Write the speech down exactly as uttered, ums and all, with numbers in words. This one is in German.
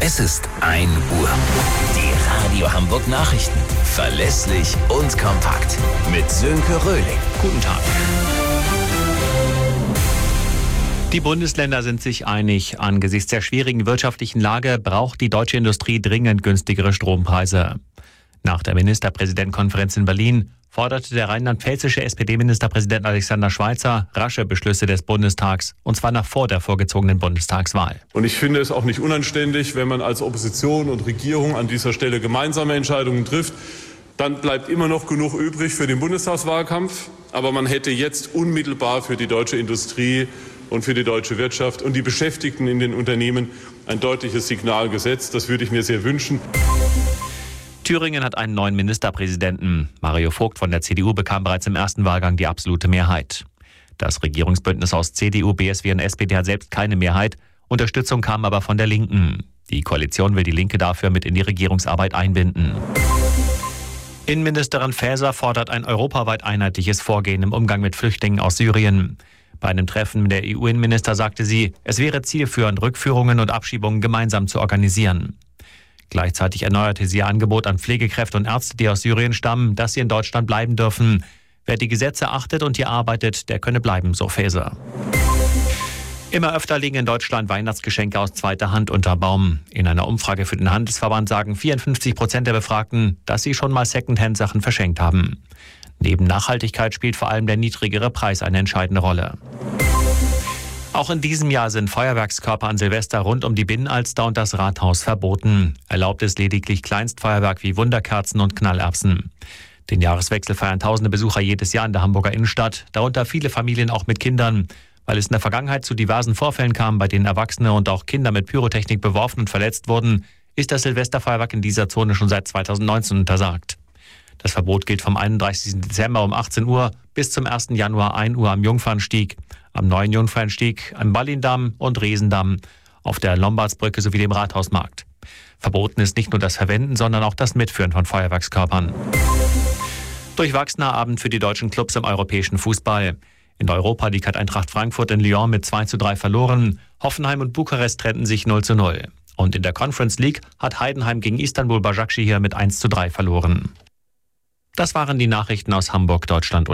Es ist ein Uhr. Die Radio Hamburg Nachrichten. Verlässlich und kompakt. Mit Sönke Röhling. Guten Tag. Die Bundesländer sind sich einig. Angesichts der schwierigen wirtschaftlichen Lage braucht die deutsche Industrie dringend günstigere Strompreise. Nach der Ministerpräsidentenkonferenz in Berlin forderte der rheinland-pfälzische S P D-Ministerpräsident Alexander Schweitzer rasche Beschlüsse des Bundestags, und zwar noch vor der vorgezogenen Bundestagswahl. Und ich finde es auch nicht unanständig, wenn man als Opposition und Regierung an dieser Stelle gemeinsame Entscheidungen trifft. Dann bleibt immer noch genug übrig für den Bundestagswahlkampf. Aber man hätte jetzt unmittelbar für die deutsche Industrie und für die deutsche Wirtschaft und die Beschäftigten in den Unternehmen ein deutliches Signal gesetzt. Das würde ich mir sehr wünschen. Thüringen hat einen neuen Ministerpräsidenten. Mario Vogt von der C D U bekam bereits im ersten Wahlgang die absolute Mehrheit. Das Regierungsbündnis aus C D U, B S W und S P D hat selbst keine Mehrheit. Unterstützung kam aber von der Linken. Die Koalition will die Linke dafür mit in die Regierungsarbeit einbinden. Innenministerin Faeser fordert ein europaweit einheitliches Vorgehen im Umgang mit Flüchtlingen aus Syrien. Bei einem Treffen mit der E U-Innenminister sagte sie, es wäre zielführend, Rückführungen und Abschiebungen gemeinsam zu organisieren. Gleichzeitig erneuerte sie ihr Angebot an Pflegekräfte und Ärzte, die aus Syrien stammen, dass sie in Deutschland bleiben dürfen. Wer die Gesetze achtet und hier arbeitet, der könne bleiben, so Faeser. Immer öfter liegen in Deutschland Weihnachtsgeschenke aus zweiter Hand unter Baum. In einer Umfrage für den Handelsverband sagen vierundfünfzig Prozent der Befragten, dass sie schon mal Secondhand-Sachen verschenkt haben. Neben Nachhaltigkeit spielt vor allem der niedrigere Preis eine entscheidende Rolle. Auch in diesem Jahr sind Feuerwerkskörper an Silvester rund um die Binnenalster und das Rathaus verboten. Erlaubt ist lediglich Kleinstfeuerwerk wie Wunderkerzen und Knallerbsen. Den Jahreswechsel feiern tausende Besucher jedes Jahr in der Hamburger Innenstadt, darunter viele Familien auch mit Kindern. Weil es in der Vergangenheit zu diversen Vorfällen kam, bei denen Erwachsene und auch Kinder mit Pyrotechnik beworfen und verletzt wurden, ist das Silvesterfeuerwerk in dieser Zone schon seit zweitausendneunzehn untersagt. Das Verbot gilt vom einunddreißigsten Dezember um achtzehn Uhr bis zum ersten Januar ein Uhr am Jungfernstieg, am neuen Jungfernstieg, am Ballindamm und Resendamm, auf der Lombardsbrücke sowie dem Rathausmarkt. Verboten ist nicht nur das Verwenden, sondern auch das Mitführen von Feuerwerkskörpern. Durchwachsener Abend für die deutschen Clubs im europäischen Fußball. In der Europa League hat Eintracht Frankfurt in Lyon mit zwei zu drei verloren. Hoffenheim und Bukarest trennten sich null zu null. Und in der Conference League hat Heidenheim gegen Istanbul Başakşehir mit eins zu drei verloren. Das waren die Nachrichten aus Hamburg, Deutschland und